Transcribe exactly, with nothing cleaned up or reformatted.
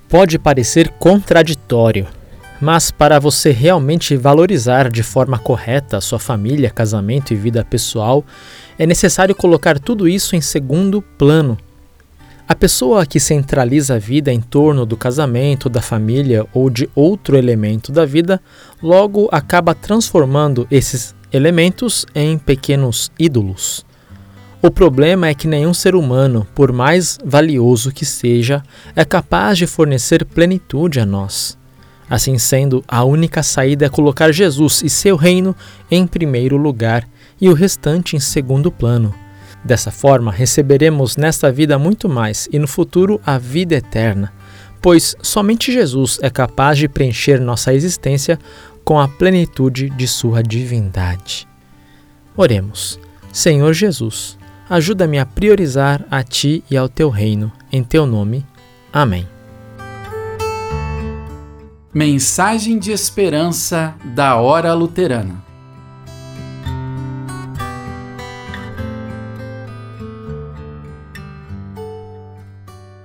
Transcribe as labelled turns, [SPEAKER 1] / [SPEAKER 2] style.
[SPEAKER 1] Pode parecer contraditório, mas para você realmente valorizar de forma correta a sua família, casamento e vida pessoal, é necessário colocar tudo isso em segundo plano. A pessoa que centraliza a vida em torno do casamento, da família ou de outro elemento da vida, logo acaba transformando esses elementos em pequenos ídolos. O problema é que nenhum ser humano, por mais valioso que seja, é capaz de fornecer plenitude a nós. Assim sendo, a única saída é colocar Jesus e seu reino em primeiro lugar e o restante em segundo plano. Dessa forma, receberemos nesta vida muito mais e no futuro a vida eterna, pois somente Jesus é capaz de preencher nossa existência com a plenitude de sua divindade. Oremos. Senhor Jesus, ajuda-me a priorizar a Ti e ao Teu reino, em Teu nome. Amém.
[SPEAKER 2] Mensagem de esperança da Hora Luterana.